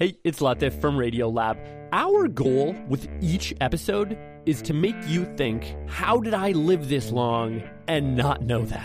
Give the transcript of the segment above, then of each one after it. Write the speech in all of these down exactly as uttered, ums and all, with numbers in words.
Hey, it's Latif from Radiolab. Our goal with each episode is to make you think, how did I live this long and not know that?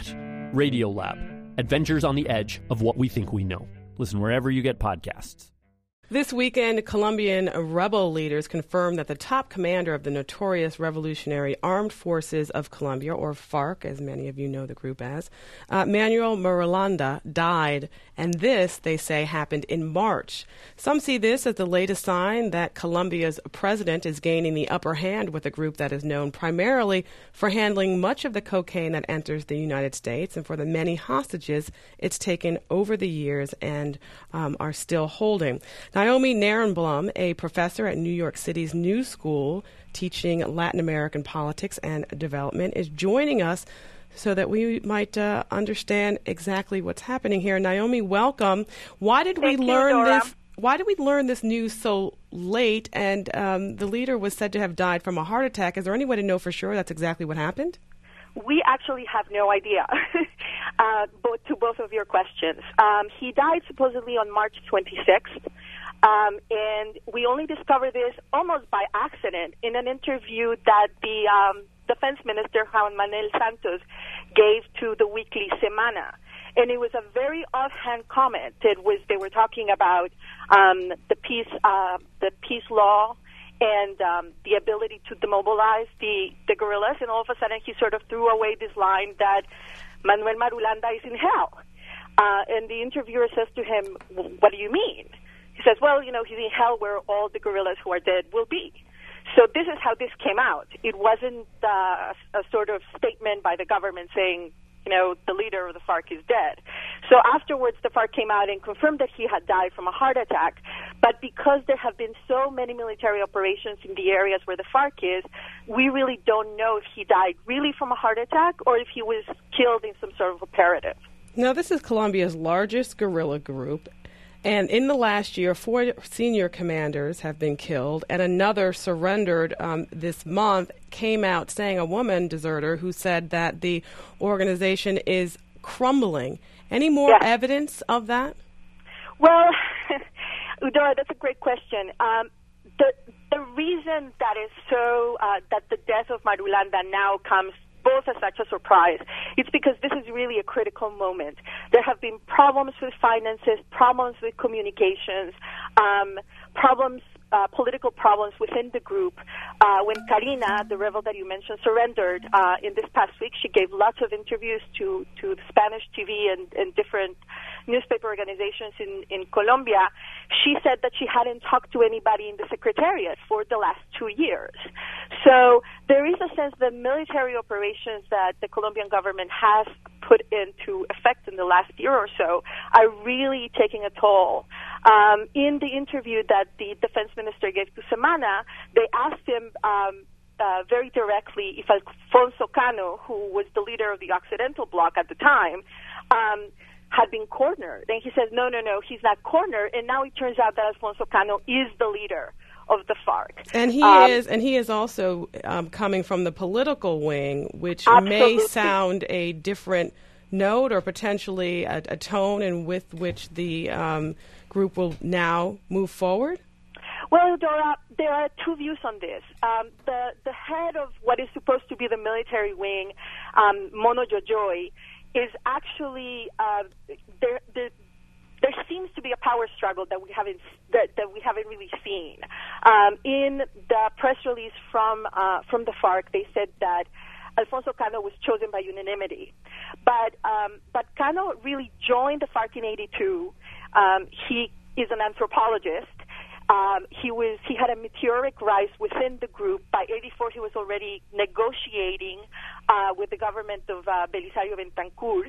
Radiolab, adventures on the edge of what we think we know. Listen wherever you get podcasts. This weekend, Colombian rebel leaders confirmed that the top commander of the notorious Revolutionary Armed Forces of Colombia, or FARC, as many of you know the group as, uh, Manuel Marulanda, died. And this, they say, happened in March. Some see this as the latest sign that Colombia's president is gaining the upper hand with a group that is known primarily for handling much of the cocaine that enters the United States and for the many hostages it's taken over the years and um, are still holding. Naomi Narenblum, a professor at New York City's New School teaching Latin American politics and development, is joining us so that we might uh, understand exactly what's happening here. Naomi, welcome. Why did Thank we you, learn Dora. this? Why did we learn this news so late? And um, the leader was said to have died from a heart attack. Is there any way to know for sure that's exactly what happened? We actually have no idea, uh, both, to both of your questions. Um, he died supposedly on March twenty-sixth. Um, and we only discovered this almost by accident in an interview that the um, defense minister, Juan Manuel Santos, gave to the weekly Semana. And it was a very offhand comment. It was they were talking about um, the peace, uh, the peace law, and um, the ability to demobilize the, the guerrillas. And all of a sudden, he sort of threw away this line that Manuel Marulanda is in hell. Uh, and the interviewer says to him, "What do you mean?" He says, well, you know, he's in hell where all the guerrillas who are dead will be. So this is how this came out. It wasn't uh, a sort of statement by the government saying, you know, the leader of the FARC is dead. So afterwards, the FARC came out and confirmed that he had died from a heart attack. But because there have been so many military operations in the areas where the FARC is, we really don't know if he died really from a heart attack or if he was killed in some sort of operative. Now, this is Colombia's largest guerrilla group. And in the last year, four senior commanders have been killed, and another surrendered um, this month, came out saying, a woman deserter who said that the organization is crumbling. Any more yes. evidence of that? Well, Eudora, that's a great question. Um, the the reason that is so uh, that the death of Marulanda now comes both as such a surprise, it's because this is really a critical moment. There have been problems with finances, problems with communications, um, problems, uh, political problems within the group. Uh, when Karina, the rebel that you mentioned, surrendered uh, in this past week, she gave lots of interviews to, to Spanish T V and, and different newspaper organizations in, in Colombia. She said that she hadn't talked to anybody in the secretariat for the last two years. So there is a sense that military operations that the Colombian government has put into effect in the last year or so are really taking a toll. Um, in the interview that the defense minister gave to Semana, they asked him um, uh, very directly if Alfonso Cano, who was the leader of the Occidental Bloc at the time, um, had been cornered. And he says, no, no, no, he's not cornered. And now it turns out that Alfonso Cano is the leader of the FARC. And he um, is and he is also um, coming from the political wing, which absolutely. may sound a different note or potentially a, a tone in with which the um, group will now move forward? Well, Dora, there are two views on this. Um, the, the head of what is supposed to be the military wing, um, Mono Jojoy, is actually uh, there. The, there seems to be a power struggle that we haven't that, that we haven't really seen. Um, in the press release from uh, from the FARC, they said that Alfonso Cano was chosen by unanimity, but um, but Cano really joined the FARC in eighty-two. Um, he is an anthropologist. Um, he was he had a meteoric rise within the group. By eighty-four, he was already negotiating uh, with the government of uh, Belisario Bentancur.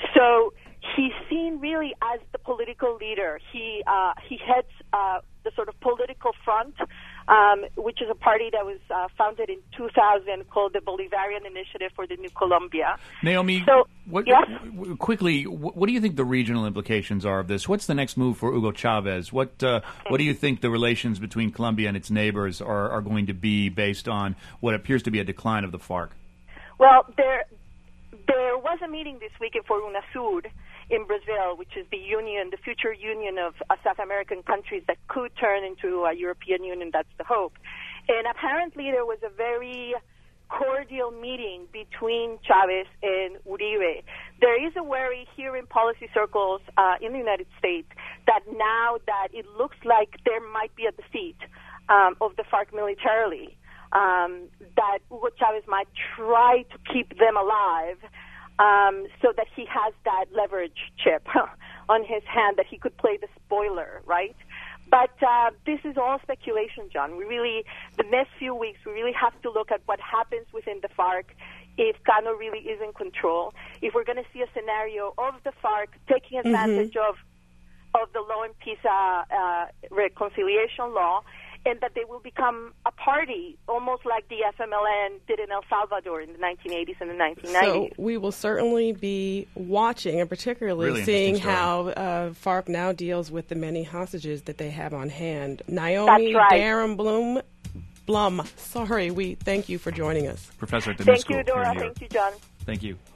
So he's seen really as the political leader. He uh, he heads uh, the sort of political front, um, which is a party that was uh, founded in two thousand called the Bolivarian Initiative for the New Colombia. Naomi, so, what, yes? w- quickly, what, what do you think the regional implications are of this? What's the next move for Hugo Chavez? What uh, what do you think the relations between Colombia and its neighbors are, are going to be based on what appears to be a decline of the FARC? Well, there there was a meeting this week in Foruna Sur, in Brazil, which is the union, the future union of uh, South American countries that could turn into a European Union. That's the hope. And apparently there was a very cordial meeting between Chavez and Uribe. There is a worry here in policy circles uh, in the United States that now that it looks like there might be a defeat um, of the FARC militarily, um, that Hugo Chavez might try to keep them alive um, so that he has that leverage chip on his hand, that he could play the spoiler, right? But uh, this is all speculation, John. We really, the next few weeks, we really have to look at what happens within the FARC if Cano really is in control, if we're going to see a scenario of the FARC taking advantage mm-hmm. of of the law and peace uh, uh, reconciliation law, and that they will become a party, almost like the F M L N did in El Salvador in the nineteen eighties and the nineteen nineties. So we will certainly be watching, and particularly really seeing how uh, FARC now deals with the many hostages that they have on hand. Naomi right. Darren Blum, Blum, sorry, we thank you for joining us. Professor at the Thank School you, Dora. here. Thank you, John. Thank you.